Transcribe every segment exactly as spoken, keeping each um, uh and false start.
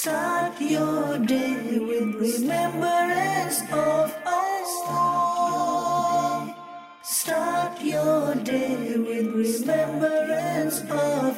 Start your day with remembrance of Allah. Start your day with remembrance of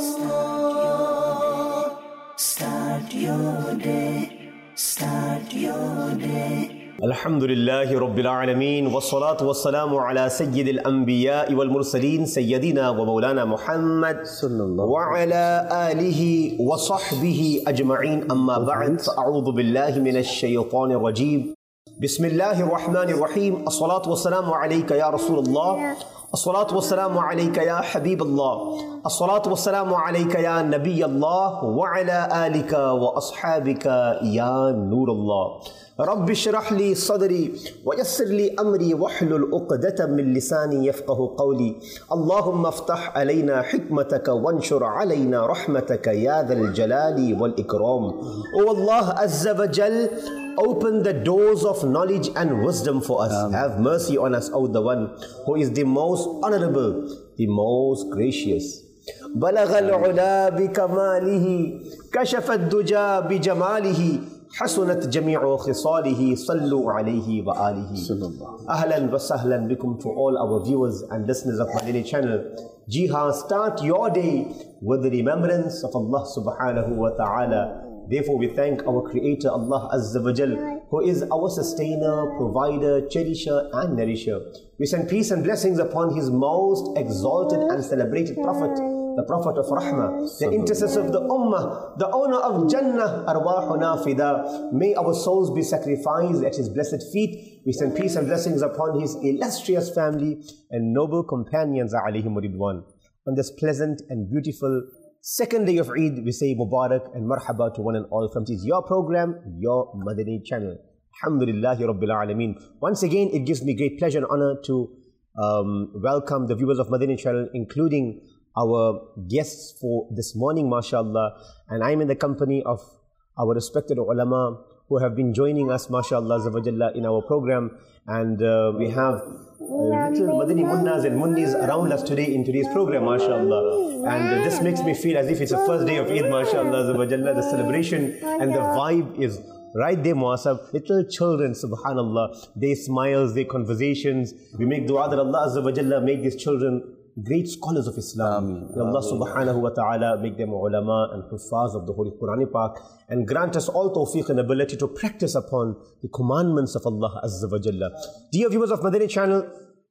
Allah. Start your day, start your day. Alhamdulillahi Rabbil Alameen, wassalatu wassalamu ala sayyidil anbiya'i wal mursaleen, sayyidina wa maulana Muhammad wa ala alihi wa sahbihi ajma'een, amma ba'd, fa'a'udhu billahi minash shaytanir rajeem. Bismillahir rahmanir rahim. As-salatu wassalamu alayka ya Rasulullah. As-salatu wassalamu alayka ya Habiballah. As-salatu wassalamu alayka ya Nabiyallah wa ala alika wa ashabika ya Nurullah. رب اشرح لي صدري ويسر لي أمري واحلل عقدة من لساني يفقه قولي. اللهم افتح علينا حكمتك وانشر علينا رحمتك يا ذا الجلال والإكرام. O Allah Azza wa Jal, open the doors of knowledge and wisdom for us. Amen. Have mercy on us, O the one who is the most honorable, the most gracious. بلغ العلا بكماله كشف الدجى بجماله حسنت جميع خصاله صلوا عليه وآله. Ahlan wa sahlan bikum to all our viewers and listeners of Madani channel. Jiha, start your day with the remembrance of Allah subhanahu wa ta'ala. Therefore we thank our creator Allah Azza wa Jal, who is our sustainer, provider, cherisher and nourisher. We send peace and blessings upon his most exalted and celebrated prophet, the Prophet of Rahmah, the intercessor of the Ummah, the owner of Jannah, Arwahuna Fida. May our souls be sacrificed at his blessed feet. We send peace and blessings upon his illustrious family and noble companions, alayhim ridwan. On this pleasant and beautiful second day of Eid, we say Mubarak and Marhaba to one and all from this your program, your Madani channel. Alhamdulillahi Rabbil Alameen. Once again, it gives me great pleasure and honor to um, welcome the viewers of Madani channel, including our guests for this morning, mashallah. And I'm in the company of our respected ulama who have been joining us, mashallah, in our program. And uh, we have uh, little Madani Munnas and Munnis around us today in today's program, mashallah. And uh, this makes me feel as if it's the first day of Eid, mashallah. The celebration and the vibe is right there, Muasab. Little children, subhanallah, their smiles, their conversations. We make dua that Allah Azza wa Jalla make these children great scholars of Islam. May Allah subhanahu wa ta'ala make them ulama and huffaz of the Holy Quran Pak, and grant us all tawfiq and ability to practice upon the commandments of Allah Azza wa Jalla. Dear viewers of Madani channel,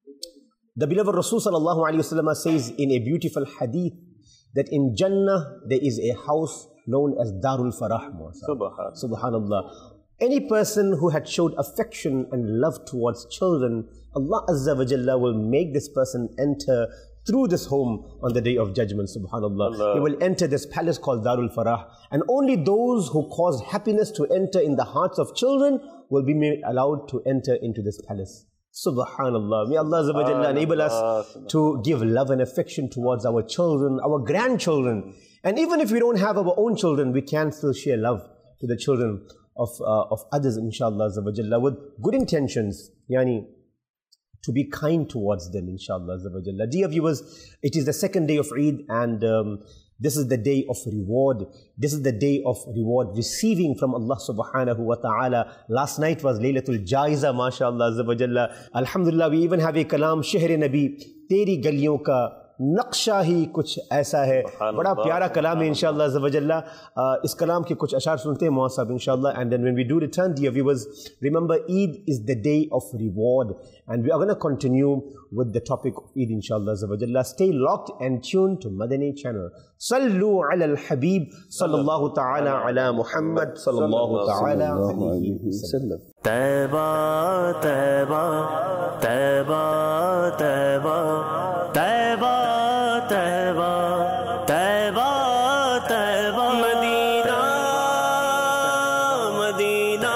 the beloved Rasul sallallahu alayhi wa sallam says in a beautiful hadith that in Jannah there is a house known as Darul Farah. Subhanallah. Subhanallah. Any person who had showed affection and love towards children, Allah Azza wa Jalla will make this person enter through this home on the day of judgment, subhanallah. Allah. He will enter this palace called Darul Farah, and only those who cause happiness to enter in the hearts of children will be made allowed to enter into this palace. Subhanallah. May Allah Azza wa Jalla enable us to give love and affection towards our children, our grandchildren. And even if we don't have our own children, we can still share love to the children of, uh, of others, inshallah Azza wa Jalla, with good intentions, yani, to be kind towards them, inshallah Azza wa Jalla. Dear viewers, it is the second day of Eid, and um, this is the day of reward. This is the day of reward receiving from Allah subhanahu wa ta'ala. Last night was Laylatul Jaiza, mashallah Azza wa Jalla. Alhamdulillah, we even have a kalam, Shehr Nabi, Teri Galiyon Ka नक्शा ही कुछ ऐसा है. बड़ा प्यारा कलाम है इंशाअल्लाह अज़्ज़ा व जल्ला. इस कलाम के कुछ अशार सुनते हैं मौला साहब इंशाअल्लाह. And then when we do return, dear viewers, remember Eid is the day of reward, and we are going to continue with the topic of Eid inshallah azza wa jalla. Stay locked and tuned to Madani channel. Sallu ala al-Habib sallallahu ta'ala ala Muhammad sallallahu ta'ala alayhi wa sallam. Taiba, Taiba, Taiba, Taiba, Taiba, Taiba, Taiba, Taiba, Madina, Madina,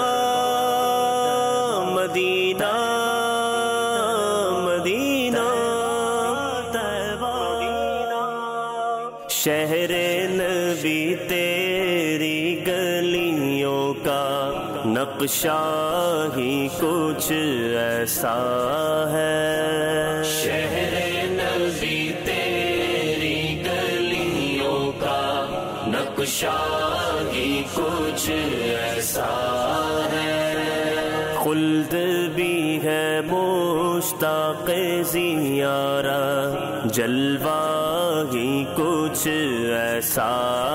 Madina, Madina, Taiba, Shehre Nabi teri galiyon ka नक्शा ही कुछ ऐसा है. शहरे नबी तेरी गलियों का नक्शा ही कुछ کچھ ایسا ہے، خلد بھی ہے مشتاق زیارت، جلوہ ہی کچھ ایسا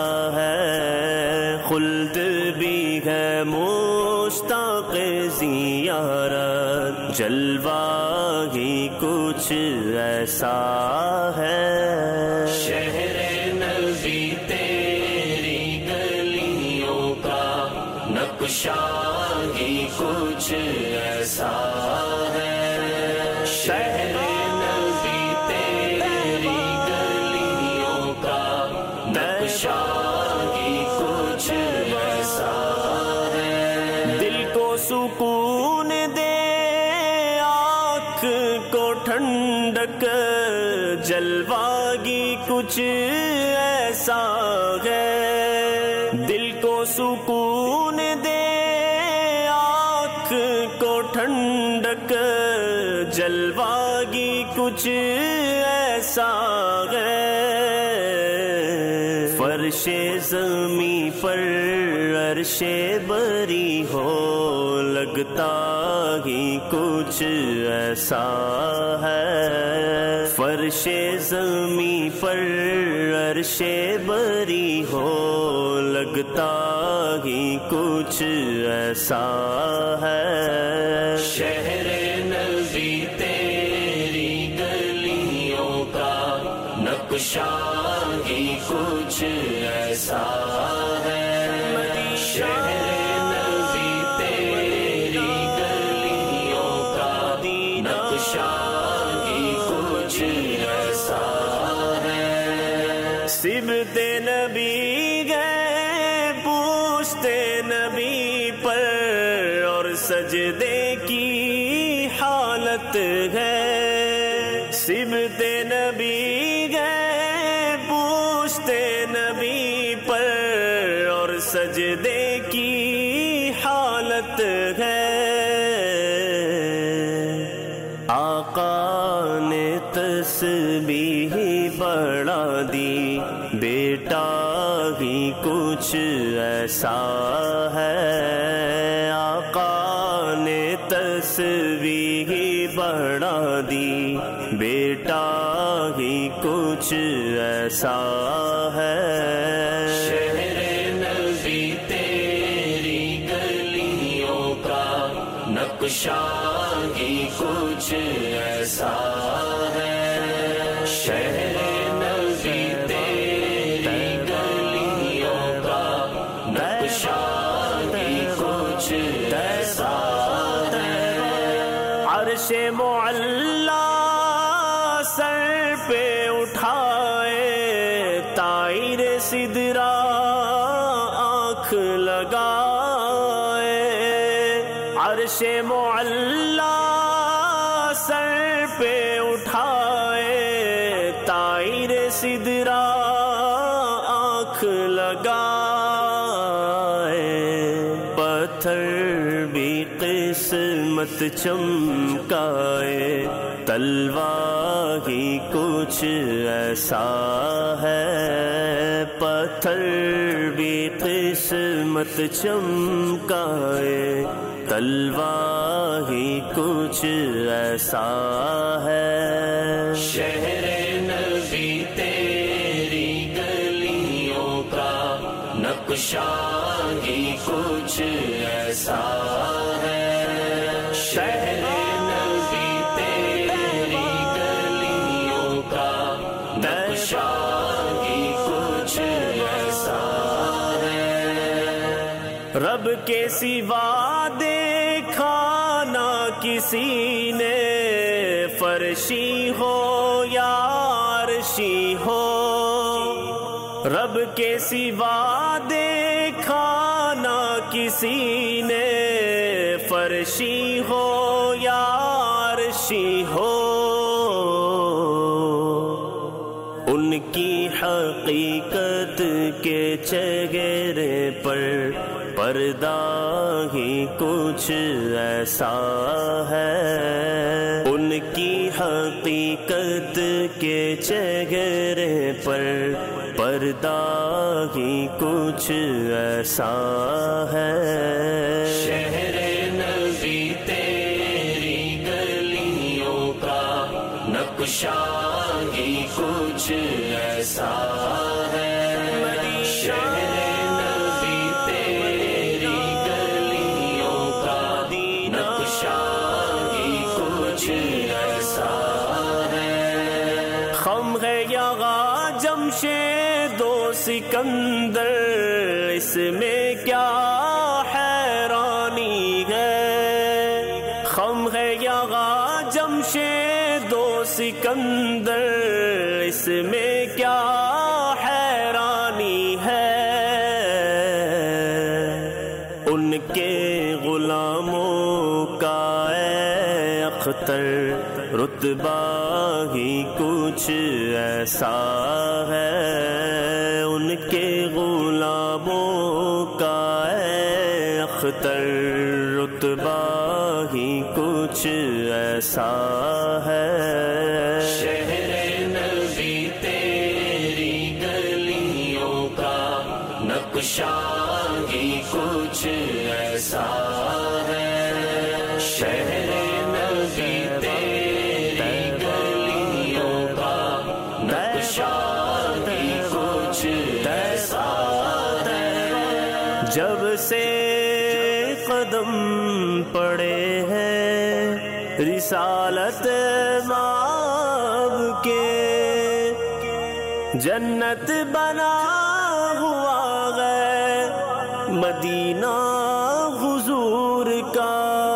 ہے، خلد بھی ہے مشتاق زیارت، جلوہ ہی کچھ ایسا ہے۔ شہر نبی تیری گلیوں کا نقشہ ہی کچھ ایسا ہے، شہر نبی تیری گلیوں کا نقشہ ہی کچھ ایسا ہے، دل کو سکون دے آنکھ کو ٹھنڈک، جلوہ ہی کچھ ایسا ہے، دل کو سکون دے آنکھ کو ٹھنڈک، جلوہ ہی کچھ ایسا ہے، فرش زمیں پر عرش بری ہو، لگتا ہی کچھ ایسا ہے، فرش زمیں پر عرش بری ہو، لگتا ہی کچھ ایسا ہے، شہر نبی تیری گلیوں کا نقشہ ہی کچھ ایسا ہے، شہر نبی تیری گلیوں کا نقشہ ہی کچھ ایسا ہے، سبت نبی گئے پوچھتے نبی پر، اور سجدے کی حالت ہے، سبت نبی گئے پوچھتے نبی پر، اور سجدے کی حالت ہے، آقا نے تسبیح بڑھا دی، بیٹا ہی کچھ ایسا ہے، آقا نے تسبیح بڑھا دی، بیٹا ہی کچھ ایسا ہے، شہر نبی تیری گلیوں کا نقشہ ہی کچھ ایسا ہے، شہر نبی تیری گلیوں کا نقشہ ہی کچھ ایسا ہے، عرش معلا سر پہ اٹھائے، طائر سدرا آنکھ لگائے، عرش معلا سر پہ اٹھائے، طائر سدرا آنکھ لگائے، پتھر بھی قسمت چمکائے، تلوار ہی کچھ ایسا ہے، پتھر بھی قسمت چمکائے، تلوار ہی کچھ ایسا ہے، شہر نبی تیری گلیوں کا نقشہ ہی کچھ ایسا ہے، شہر نبی تیری گلیوں کا نقشہ ہی کچھ ایسا ہے، رب کے سوا دیکھا نہ کسی نے، فرشی ہو یا عرشی ہو، رب کے سوا دیکھا نہ کسی نے، فرشی ہو یا عرشی ہو، ان کی حقیقت کے چہرے پر پردہ ہی کچھ ایسا ہے، ان کی حقیقت کے چہرے پر पर्दा ही कुछ ऐसा है। शहरे नबी तेरी गलियों का नक्शा ही कुछ ऐसा है। शहरे नबी तेरी गलियों का नक्शा ही कुछ ऐसा है। खम है यहाँ जमशेदो सिकंदर, इसमें क्या हैरानी है। खम है यहाँ जमशेदो सिकंदर, इसमें क्या हैरानी है। उनके गुलामों का ए अख्तर रुतबा ही कुछ ऐसा है। उनके गुलामों का ए अख्तर रुतबा ही कुछ ऐसा है। शहरे नबी तेरी गलियों का नक्शा ही कुछ ऐसा है। शहरे नबी तेरी गलियों का नक्शा ही कुछ ऐसा है। जब से कदम पड़े हैं रिसालत माब के, जन्नत बना हुआ है मदीना हुजूर का।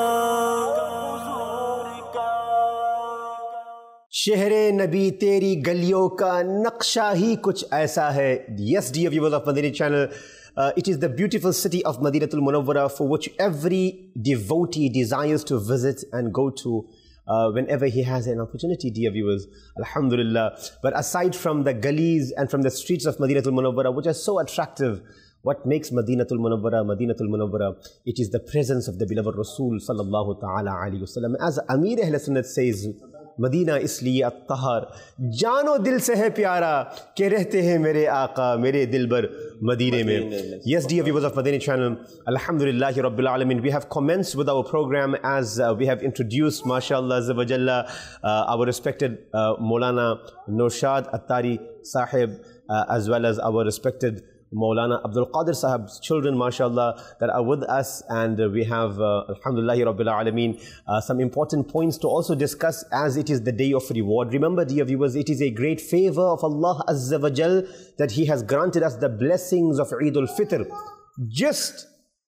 शहरे नबी तेरी गलियों का नक्शा ही कुछ ऐसा है। Yes, dear viewers of Madani channel, uh, it is the beautiful city of Madinatul Munawwara for which every devotee desires to visit and go to uh, whenever he has an opportunity, dear viewers. Alhamdulillah. But aside from the gullies and from the streets of Madinatul Munawwara, which are so attractive, what makes Madinatul Munawwara Madinatul Munawwara? It is the presence of the beloved Rasul sallallahu ta'ala alayhi wasallam. As Amir Ahl Sunnat says, Medina इसलिए अत्तहार जानो दिल से है प्यारा के रहते हैं मेरे आका मेरे दिलबर मदीने में. Yes, dear viewers of Madani channel, Alhamdulillah Rabbil Alamin, we have commenced with our program as uh, we have introduced, mashallah azza wa jalla, uh, our respected uh, Maulana Nurshad Attari Sahib, uh, as well as our respected Maulana Abdul Qadir Sahib's children, mashallah, that are with us, and uh, we have, uh, Alhamdulillah Rabbil Alameen, uh, some important points to also discuss as it is the day of reward. Remember, dear viewers, it is a great favor of Allah Azza wa Jal that He has granted us the blessings of Eid al-Fitr just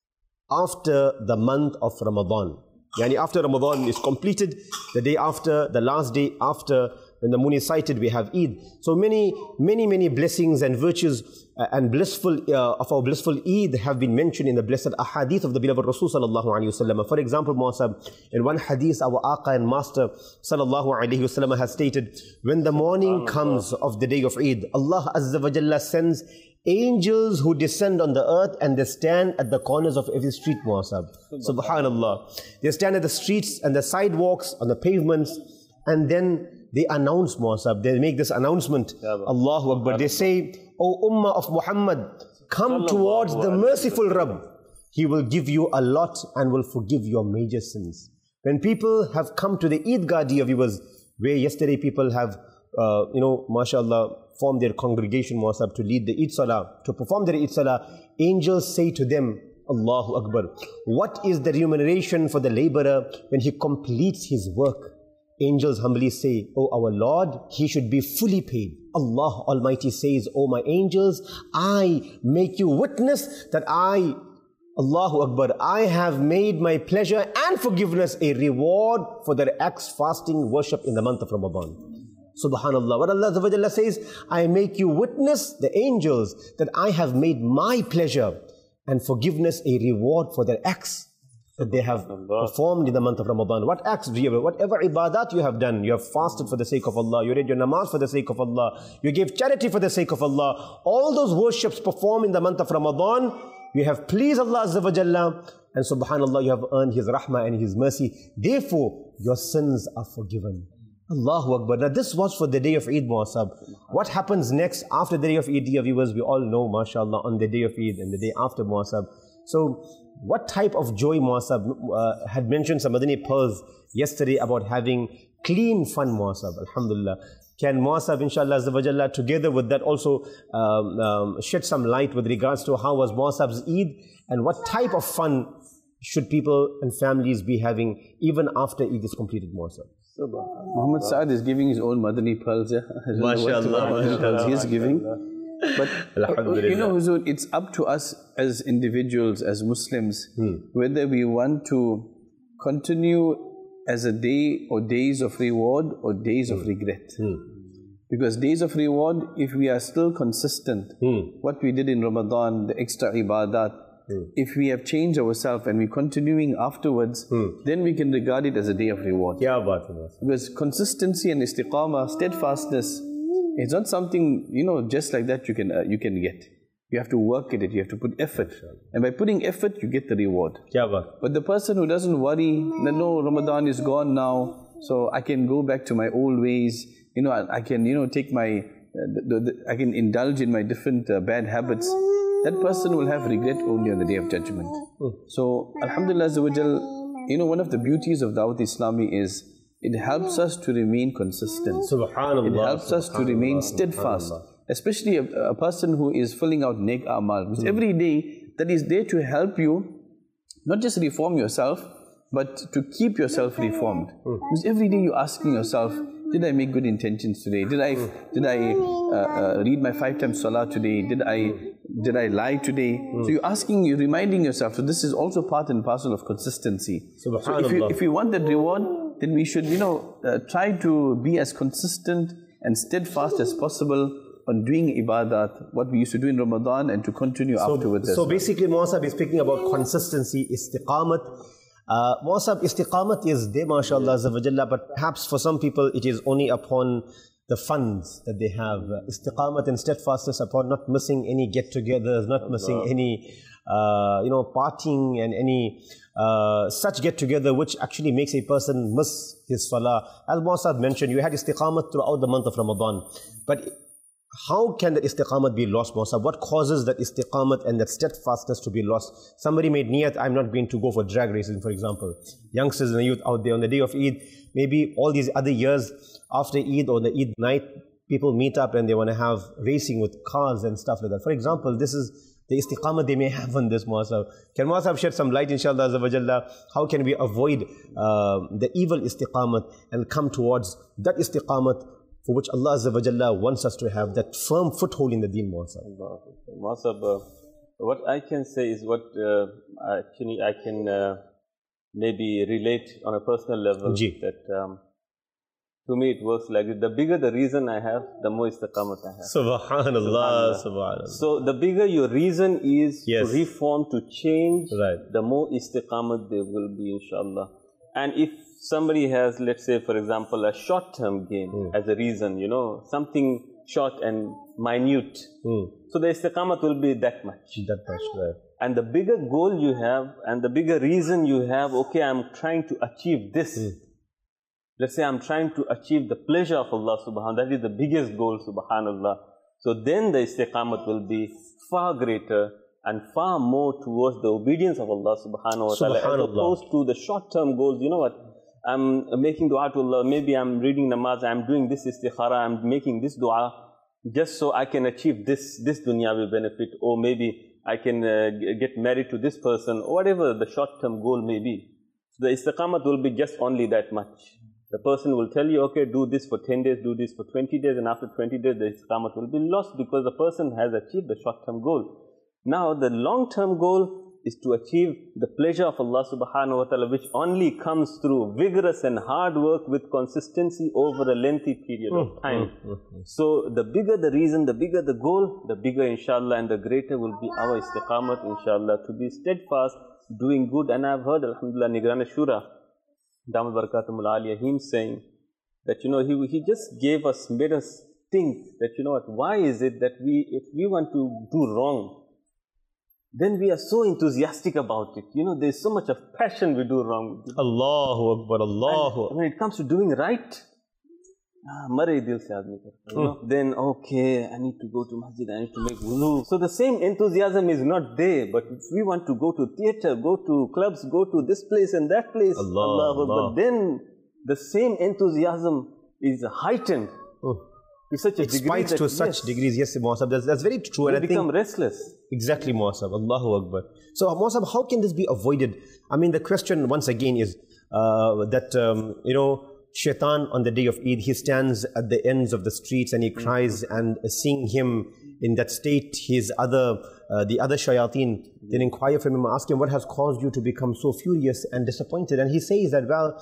after the month of Ramadan. Yani after Ramadan is completed, the day after, the last day after, when the moon is sighted, we have Eid. So many, many, many blessings and virtues uh, and blissful uh, of our blissful Eid have been mentioned in the blessed ahadith of the beloved Rasul sallallahu alaihi wasallam. For example, Muasab, in one hadith, our Aqa and Master sallallahu alaihi wasallam has stated, when the morning comes of the day of Eid, Allah Azza wa Jalla sends angels who descend on the earth and they stand at the corners of every street, Muasab. Subhanallah. They stand at the streets and the sidewalks, on the pavements, and then they announce, Muasab, they make this announcement, Allahu Akbar. They say, O Ummah of Muhammad, come towards the merciful Rabb. He will give you a lot and will forgive your major sins. When people have come to the Eidgah, dear viewers, where yesterday people have, uh, you know, mashallah, formed their congregation, Muasab, to lead the Eid Salah, to perform their Eid Salah, angels say to them, Allahu Akbar, what is the remuneration for the laborer when he completes his work? Angels humbly say, O our Lord, he should be fully paid. Allah Almighty says, O my angels, I make you witness that I, Allahu Akbar, I have made my pleasure and forgiveness a reward for their acts, fasting, worship in the month of Ramadan. Subhanallah. What Allah Azza wa Jalla says, I make you witness, the angels, that I have made my pleasure and forgiveness a reward for their acts that they have performed in the month of Ramadan. What acts do you have? Whatever ibadat you have done, you have fasted for the sake of Allah, you read your namaz for the sake of Allah, you gave charity for the sake of Allah, all those worships performed in the month of Ramadan, you have pleased Allah Azza wa Jalla, and subhanallah, you have earned His rahmah and His mercy. Therefore, your sins are forgiven. Allahu Akbar. Now this was for the day of Eid, Muasab. What happens next after the day of Eid, dear viewers? We all know, mashallah, on the day of Eid and the day after, Muasab. So what type of joy, Muasab, uh, had mentioned some Madani pearls yesterday about having clean fun, Muasab, alhamdulillah. Can Muasab, inshallah, Azza together with that also um, um, shed some light with regards to how was Muasab's Eid and what type of fun should people and families be having even after Eid is completed, Muasab? Muhammad Saad is giving his own Madani pearls. Yeah? MashaAllah. He is giving. But you know, Huzur, it's up to us as individuals, as Muslims, hmm. whether we want to continue as a day or days of reward or days hmm. of regret. Hmm. Because days of reward, if we are still consistent, hmm. what we did in Ramadan, the extra ibadat, Hmm. if we have changed ourselves and we're continuing afterwards, hmm. then we can regard it as a day of reward. Kya baat hai. Because consistency and istiqamah, steadfastness, it's not something, you know, just like that you can uh, you can get. You have to work at it, you have to put effort. And by putting effort, you get the reward. Kya baat. But the person who doesn't worry, that no, Ramadan is gone now, so I can go back to my old ways, you know, I, I can, you know, take my, uh, the, the, I can indulge in my different uh, bad habits. That person will have regret only on the Day of Judgment. Hmm. So, Alhamdulillah, you know, one of the beauties of Dawat Islami is it helps us to remain consistent. Subhanallah. It helps us to remain steadfast. Especially a, a person who is filling out Nek Amal. Because hmm. every day that is there to help you, not just reform yourself, but to keep yourself reformed. Hmm. Because every day you're asking yourself, did I make good intentions today? Did I did I uh, uh, read my five times salah today? Did I did I lie today? Mm. So you're asking, you're reminding yourself. So this is also part and parcel of consistency. So if you if you want that reward, then we should, you know, uh, try to be as consistent and steadfast as possible on doing ibadat, what we used to do in Ramadan, and to continue so, afterwards. So as well. basically, Muasab is speaking about consistency, istiqamat. Uh, Muasab, istiqamat is there, mashallah, azza but perhaps for some people it is only upon the funds that they have. Uh, istiqamat and steadfastness upon not missing any get-togethers, not missing any, uh, you know, partying and any uh, such get-together which actually makes a person miss his salah. As Muasab mentioned, you had istiqamat throughout the month of Ramadan. But how can that istiqamat be lost, Muasab? What causes that istiqamat and that steadfastness to be lost? Somebody made niyat, I'm not going to go for drag racing, for example. Youngsters and the youth out there on the day of Eid, maybe all these other years after Eid or the Eid night, people meet up and they want to have racing with cars and stuff like that. For example, this is the istiqamat they may have on this, Muasab. Can Muasab shed some light, inshallah, azza how can we avoid uh, the evil istiqamat and come towards that istiqamat for which Allah Azza wa Jalla wants us to have that firm foothold in the deen, Muasab? Muasab, uh, what I can say is what uh, actually I can uh, maybe relate on a personal level. Ji. That um, to me it works like this. The bigger the reason I have, the more istiqamat I have. Subhanallah, Subhanallah. So the bigger your reason is yes. to reform, to change, right. the more istiqamat there will be, inshallah. And if somebody has, let's say, for example, a short-term gain mm. as a reason, you know, something short and minute. Mm. So the istiqamat will be that much. That much, right. And the bigger goal you have and the bigger reason you have, okay, I'm trying to achieve this. Mm. Let's say I'm trying to achieve the pleasure of Allah subhanahu wa ta'ala. That is the biggest goal, subhanallah. So then the istiqamat will be far greater and far more towards the obedience of Allah subhanahu wa ta'ala, as opposed to the short-term goals. You know what? I'm making dua to Allah, maybe I'm reading namaz, I'm doing this istikhara, I'm making this dua just so I can achieve this, this dunyavi benefit, or maybe I can uh, get married to this person, or whatever the short-term goal may be. So the istiqamat will be just only that much. The person will tell you, okay, do this for ten days, do this for twenty days, and after twenty days the istiqamat will be lost because the person has achieved the short-term goal. Now the long-term goal is to achieve the pleasure of Allah subhanahu wa ta'ala, which only comes through vigorous and hard work with consistency over a lengthy period of time. So the bigger the reason, the bigger the goal, the bigger inshallah and the greater will be our istiqamat inshallah, to be steadfast, doing good. And I've heard, alhamdulillah, Nigran Shura, Damat Barakatumul Aliyah, him saying that, you know, he, he just gave us, made us think that, you know what, why is it that we, if we want to do wrong, then we are so enthusiastic about it. You know, there's so much of passion we do wrong. Allahu Akbar, Allahu Akbar. When it comes to doing right, Ah, mare dil se aadmi karta, you know? Then, okay, I need to go to masjid, I need to make wudu. So the same enthusiasm is not there, but if we want to go to theatre, go to clubs, go to this place and that place, Allah, Allah, Allah. but then the same enthusiasm is heightened Oh. to such a It degree spikes that, to such yes, degrees, yes, Muasab, that's, that's very true. we And I become think, restless. exactly, Muasab, Allahu Akbar. So, Muasab, how can this be avoided? I mean, the question once again is uh, that, um, you know, Shaitan on the day of Eid, he stands at the ends of the streets and he cries, and seeing him in that state, his other, uh, the other shayateen, then inquire from him, ask him, what has caused you to become so furious and disappointed? And he says that, well,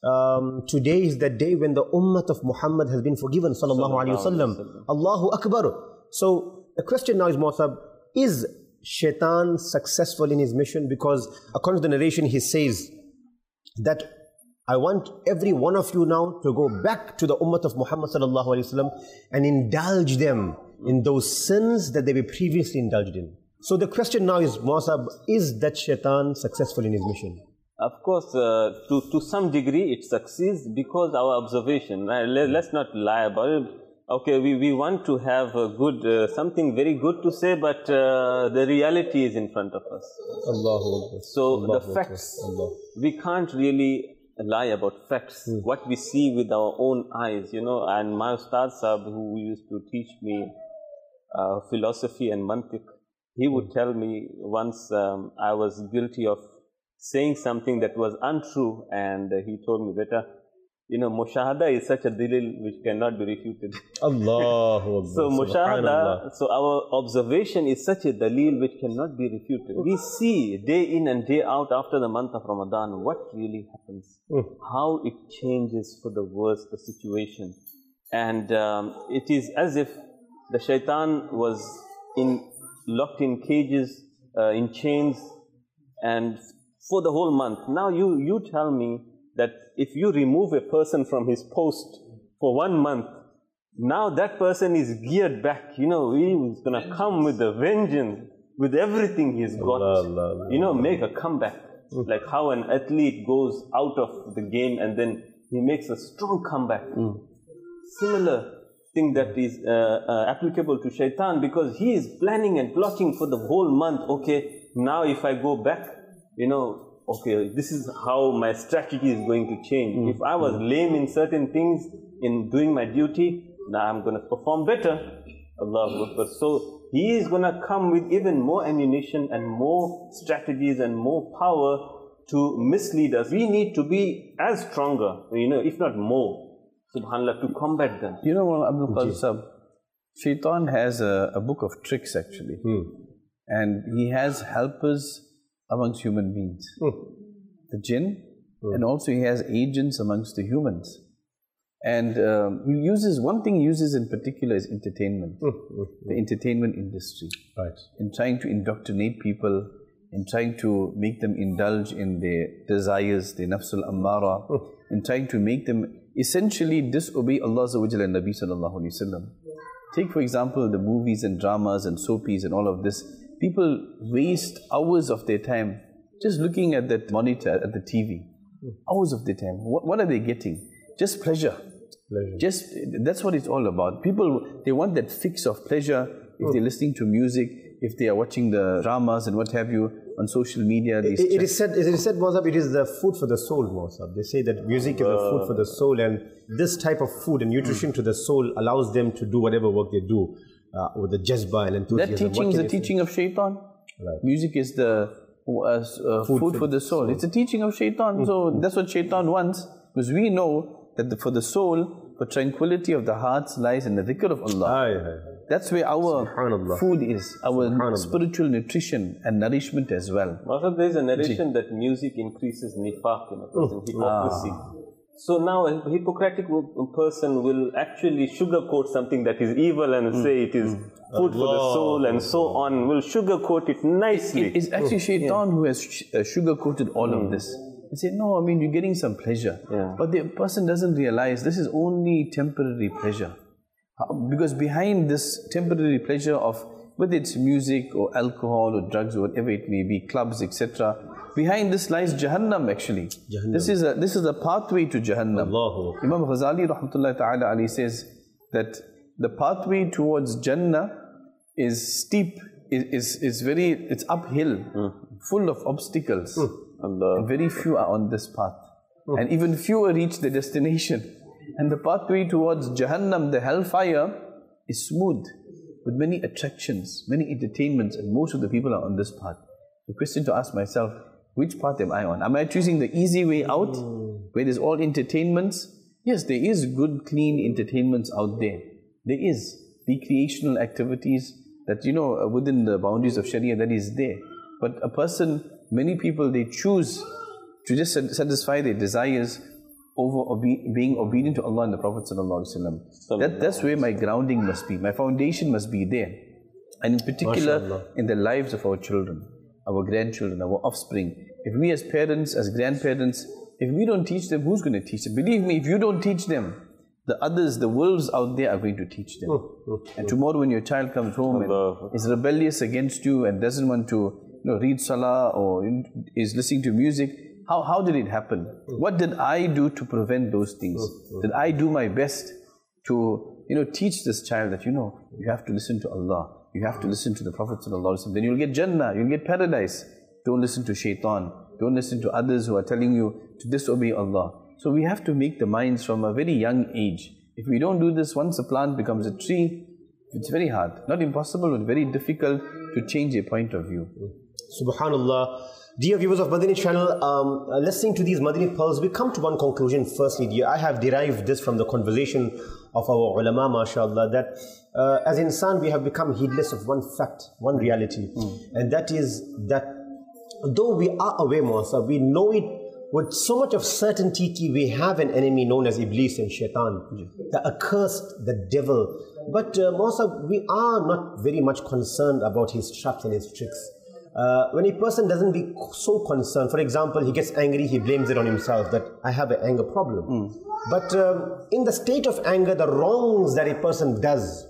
um, today is the day when the ummah of Muhammad has been forgiven, sallallahu alayhi wasallam. Allahu Akbar. So the question now is, Muasab, is Shaitan successful in his mission? Because according to the narration, he says that I want every one of you now to go back to the ummah of Muhammad sallallahu alayhi wasallam and indulge them in those sins that they were previously indulged in. So the question now is, Muasab, is that Shaitan successful in his mission? Of course, uh, to, to some degree it succeeds because our observation, right? Let, let's not lie about it. Okay, we, we want to have a good, uh, something very good to say, but uh, the reality is in front of us. Allahu Akbar. So Allahu the Akbar. facts, Allah. we can't really lie about facts. Hmm. What we see with our own eyes, you know, and my Ustad Sahib, who used to teach me uh, philosophy and mantiq, he would Hmm. tell me once um, I was guilty of saying something that was untrue, and uh, he told me, beta, you know, mushahada is such a dalil which cannot be refuted. Allahu Akbar. So mushahada, Subhanallah. so our observation is such a dalil which cannot be refuted. We see day in and day out after the month of Ramadan what really happens, Mm. how it changes for the worse the situation. And um, it is as if the shaitan was in locked in cages, uh, in chains, and for the whole month. Now you, you tell me that if you remove a person from his post for one month, now that person is geared back, you know, he's going to come with a vengeance, with everything he's got, Allah, Allah, Allah. you know, make a comeback. Mm. Like how an athlete goes out of the game and then he makes a strong comeback. Mm. Similar thing that is uh, uh, applicable to shaitan, because he is planning and plotting for the whole month. Okay, now if I go back, you know, okay, this is how my strategy is going to change. Mm. If I was lame in certain things, in doing my duty, now I'm going to perform better. Allahu Akbar. So he is going to come with even more ammunition and more strategies and more power to mislead us. We need to be as stronger, you know, if not more, subhanAllah, to combat them. You know what, Abdul Qadir Sahib, Shaitan has a, a book of tricks actually. Hmm. And he has helpers amongst human beings. Hmm. The jinn, and also he has agents amongst the humans. And um, he uses, one thing he uses in particular is entertainment, Hmm. the entertainment industry. Right. In trying to indoctrinate people, in trying to make them indulge in their desires, their nafsul ammara, Hmm. in trying to make them essentially disobey Allah Azza wa Jalla and Nabi Sallallahu Alaihi Wasallam. Take for example the movies and dramas and soapies and all of this. People waste hours of their time just looking at that monitor, at the T V. Hours of their time. What, what are they getting? Just pleasure. Pleasure. Just, that's what it's all about. People, they want that fix of pleasure if they're listening to music, if they are watching the dramas and what have you on social media. These It, it is said, it is said, Mazhab, it is the food for the soul, Mazhab. They say that music is the food for the soul, and this type of food and nutrition to the soul allows them to do whatever work they do uh, with the jazba and enthusiasm. That teaching What is can the you say? teaching of shaitan. Right. Music is the uh, uh, food, for the soul. It's a teaching of shaitan. So that's what shaitan wants, because we know that the, for the soul, for tranquility of the hearts lies in the dhikr of Allah. Aye, aye, aye. That's where our Subhanallah. food is, our Subhanallah. spiritual nutrition and nourishment as well. Also, there is a narration that music increases nifaq in a person, hypocrisy. So now a Hippocratic person will actually sugarcoat something that is evil and say it is food for the soul and so on, will sugarcoat it nicely. It- It's actually shaitan who has sh- uh, sugar-coated all of this. They say, no, I mean, you're getting some pleasure. Yeah. But the person doesn't realize this is only temporary pleasure. Uh, Because behind this temporary pleasure of, whether it's music or alcohol or drugs or whatever it may be, clubs, et cetera, behind this lies Jahannam actually. Jahannam. This is a this is a pathway to Jahannam. Allahu Akbar. Imam Ghazali rahmatullahi ta'ala alayhi says that the pathway towards Jannah is steep, is, is, is very, it's uphill, mm. full of obstacles. Mm. And very few are on this path. Mm. And even fewer reach the destination. And the pathway towards Jahannam, the hellfire, is smooth, with many attractions, many entertainments, and most of the people are on this path. The question to ask myself, which path am I on? Am I choosing the easy way out, mm. where there's all entertainments? Yes, there is good, clean entertainments out there. There is recreational activities that, you know, within the boundaries of Sharia, that is there. But a person, many people, they choose to just satisfy their desires over obe being obedient to Allah and the Prophet Sallallahu Alaihi Wasallam. That, that's where my grounding must be. My foundation must be there. And in particular, in the lives of our children, our grandchildren, our offspring. If we as parents, as grandparents, if we don't teach them, who's going to teach them? Believe me, if you don't teach them, the others, the wolves out there are going to teach them. And tomorrow when your child comes home and is rebellious against you and doesn't want to, you know, read salah or is listening to music, how, how did it happen? What did I do to prevent those things? Did I do my best to, you know, teach this child that, you know, you have to listen to Allah, you have to listen to the Prophet Sallallahu Alaihi Wasallam, then you'll get Jannah, you'll get paradise. Don't listen to shaitan, don't listen to others who are telling you to disobey Allah. So we have to make the minds from a very young age. If we don't do this, once a plant becomes a tree, it's very hard. Not impossible, but very difficult to change a point of view. Subhanallah. Dear viewers of Madani channel, um, listening to these Madani pearls, we come to one conclusion. Firstly, dear, I have derived this from the conversation of our ulama, mashallah, that uh, as insan we have become heedless of one fact, one reality. Mm. And that is that though we are aware, Muasa, we know it with so much of certainty, we have an enemy known as Iblis and Shaitan, mm. the accursed, the devil. But uh, Muasa, we are not very much concerned about his traps and his tricks. Uh, when a person doesn't be so concerned, for example, he gets angry, he blames it on himself that I have an anger problem. Mm. But um, in the state of anger, the wrongs that a person does,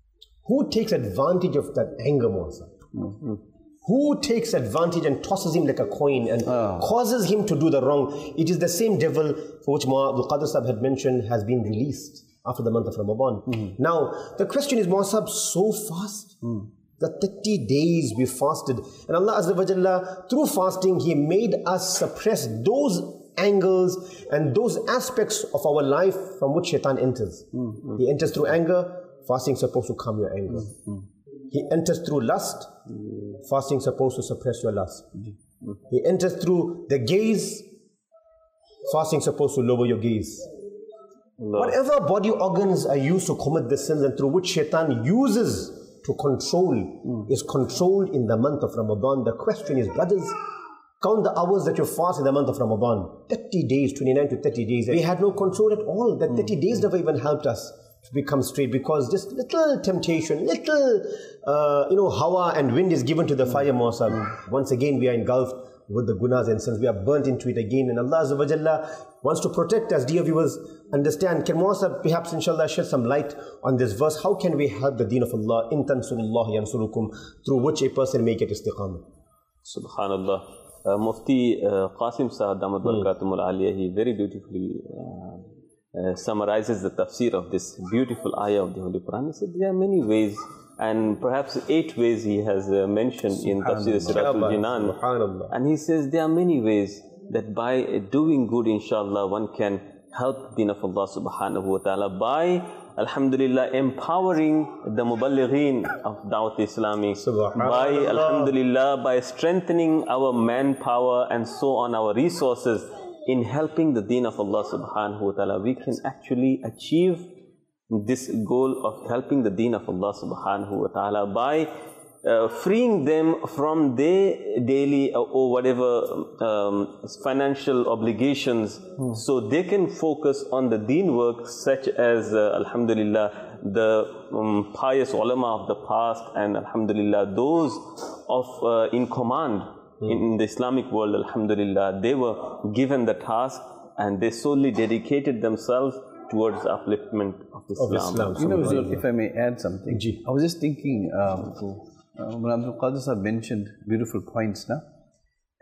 who takes advantage of that anger, Muasa? Mm-hmm. Who takes advantage and tosses him like a coin and oh. causes him to do the wrong? It is the same devil for which Mu'adh al-Qadr Sahib had mentioned has been released after the month of Ramadan. Mm. Now, the question is, Mu'adh, so fast? Mm. The thirty days we fasted. And Allah Azza wa Jalla, through fasting, He made us suppress those angles and those aspects of our life from which shaitan enters. Mm. He enters through anger, fasting is supposed to calm your anger. Mm. He enters through lust, fasting is supposed to suppress your lust. Mm. He enters through the gaze, fasting is supposed to lower your gaze. No. Whatever body organs are used to commit the sins and through which shaitan uses to control, mm. is controlled in the month of Ramadan. The question is, brothers, count the hours that you fast in the month of Ramadan. thirty days, twenty-nine to thirty days. We had no control at all. That thirty mm. days never even helped us to become straight, because just little temptation, little, uh, you know, hawa and wind is given to the fire, Mu'asa. Mm. Once again, we are engulfed with the gunas and sins. We are burnt into it again. And Allah Azza wa Jalla wants to protect us. Dear viewers, understand. Can Mu'asa perhaps, inshallah, shed some light on this verse? How can we help the deen of Allah? In tansurullah yansurukum, through which a person may get istiqamah. Subhanallah. Uh, Mufti uh, Qasim Sahib Damat Barakatumul Aliyah, he very beautifully uh, Uh, summarizes the tafsir of this beautiful ayah of the Holy Quran. He said there are many ways, and perhaps eight ways he has uh, mentioned in Tafsir Siratul Jinan. And he says there are many ways that by doing good, inshallah, one can help the deen of Allah subhanahu wa ta'ala by, alhamdulillah, empowering the muballighin of Dawat Islami, by, alhamdulillah, by strengthening our manpower and so on, our resources, in helping the deen of Allah subhanahu wa ta'ala. We can actually achieve this goal of helping the deen of Allah subhanahu wa ta'ala by uh, freeing them from their daily or, or whatever um, financial obligations, hmm. so they can focus on the deen work, such as uh, alhamdulillah, the um, pious ulama of the past, and alhamdulillah, those of uh, in command In, in the Islamic world, alhamdulillah, they were given the task and they solely dedicated themselves towards the upliftment of Islam. Of Islam. You know, if I may add something, G. I was just thinking, um, uh, Abdul Qadir Sahib mentioned beautiful points now,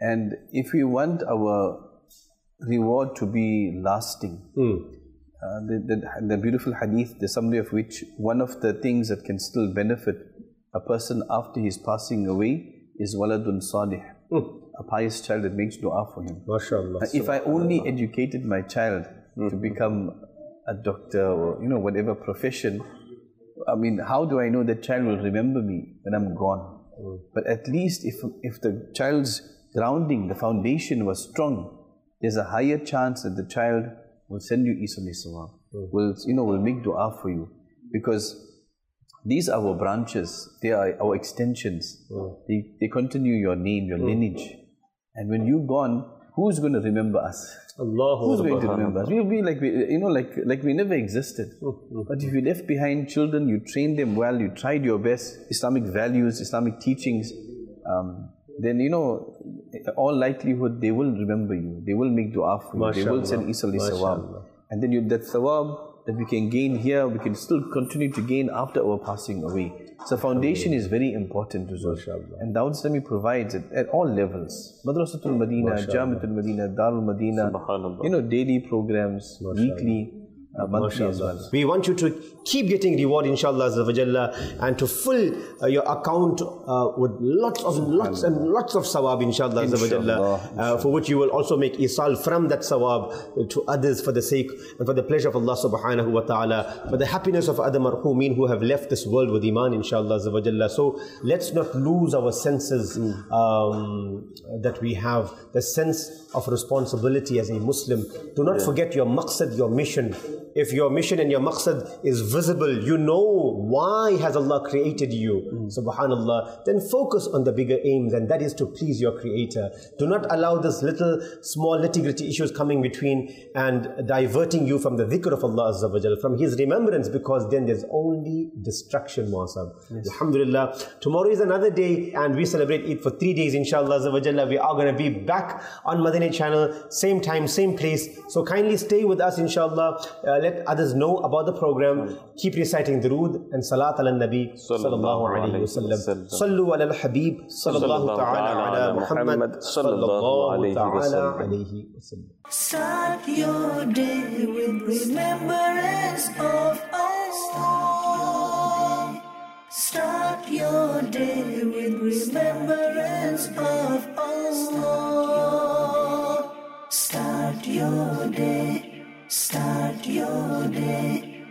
And if we want our reward to be lasting, Mm. uh, the, the, the beautiful hadith, the summary of which, one of the things that can still benefit a person after his passing away is waladun salih, Mm. a pious child that makes dua for him. MashaAllah. Uh, If I only educated my child to become a doctor or, you know, whatever profession, I mean, how do I know that child will remember me when I'm gone? Mm. But at least if, if the child's grounding, the foundation was strong, there's a higher chance that the child will send you Isa alayhi salam, Mm. will, you know, will make dua for you. Because these are our branches, they are our extensions. Mm. They, they continue your name, your lineage. And when you're gone, who's going to remember us? Allahu Who's going to Akbar. remember us? We'll be like, we, you know, like, like we never existed. But if you left behind children, you trained them well, you tried your best, Islamic values, Islamic teachings, um, then, you know, all likelihood they will remember you. They will make dua for you. They will send Isa alayhi salam. MashaAllah. And then you, that thawab that we can gain here, we can still continue to gain after our passing away. So foundation is very important to us. And Dawud Islami provides it at all levels. Madrasatul Madina, Jamiatul Madina, Darul Madina, Subhanallah. you know, daily programs, weekly, uh, monthly as well. We want you to keep getting reward, inshallah, Azza wa Jalla, and to fill uh, your account uh, with lots of lots and lots of sawab, inshallah, Azza wa Jalla, uh, for which you will also make isal from that sawab to others for the sake and for the pleasure of Allah subhanahu wa ta'ala, for the happiness of other marhumeen who have left this world with iman, inshallah, Azza wa Jalla. So let's not lose our senses um, that we have, the sense of responsibility as a Muslim. Do not forget your maqsad, your mission. If your mission and your maqsad is visible, you know why has Allah created you, mm. subhanallah, then focus on the bigger aims, and that is to please your creator. Do not allow this little small nitty-gritty issues coming between and diverting you from the dhikr of Allah Azza wa Jal, from His remembrance, because then there's only destruction, Muasab. Yes. Alhamdulillah. Tomorrow is another day and we celebrate Eid for three days, inshallah Azza wa Jalla. We are going to be back on Madani channel, same time, same place. So kindly stay with us, inshallah. Uh, let others know about the program. Keep reciting Durood and Salat ala Nabi sallallahu alayhi wa sallam. Sallu ala al-Habib sallallahu ta'ala ala Muhammad sallallahu ta'ala alayhi wa sallam. Start your day with remembrance of Allah. Start your day with remembrance of Allah. Start your day